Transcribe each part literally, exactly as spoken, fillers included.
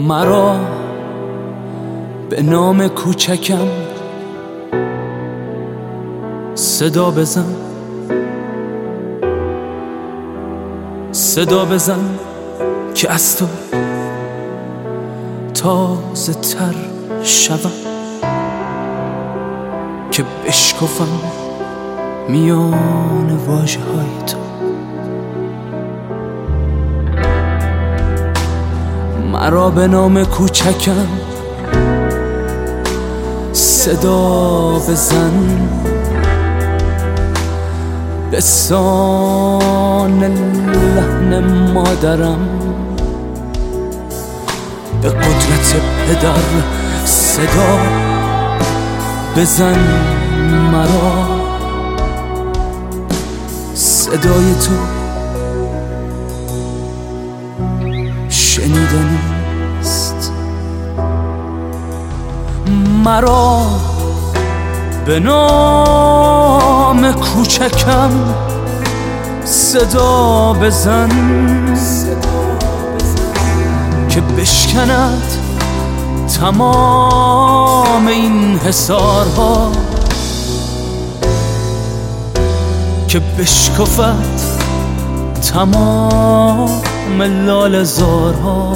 مرا به نام کوچکم صدا بزن، صدا بزن که از تو تازه تر شوم، که بشکفم میان واژه های تو. مرا به نام کوچکم صدا بزن، به سان لحن مادرم، به قدرت پدر صدا بزن مرا. صدای تو شنیدنی است. مرا به نام کوچکم صدا بزن، که بشکند تمام این حصارها، که بشکفد تمام لاله زارها.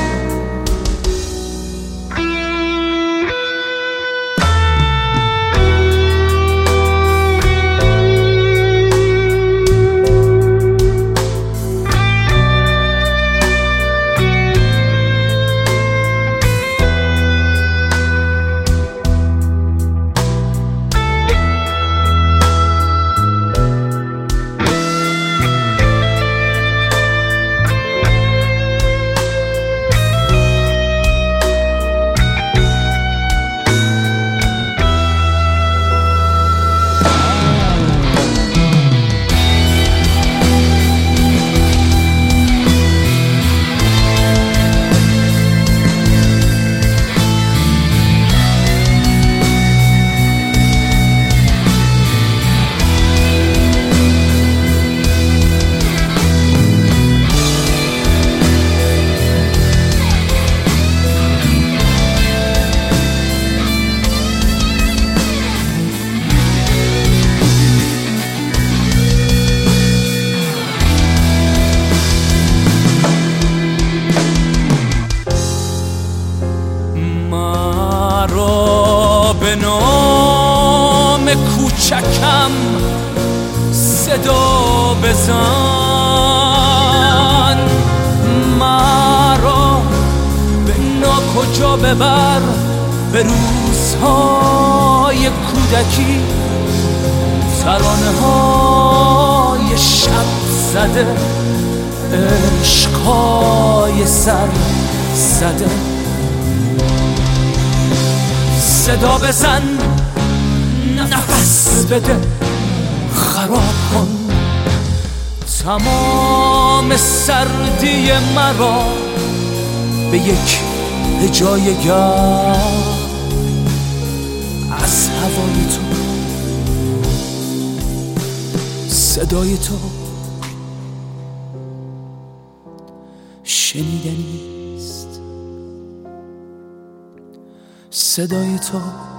به نام کوچکم صدا بزن، مرا به ناکجا ببر، به روزهای کودکی، ترانه های شب زده، عشقهای سر زده. صدا بزن، نفس بده، خراب کن تمام سردی مرا به یک هجای گرم از هوای تو. صدای تو شنیدنی است. صدای تو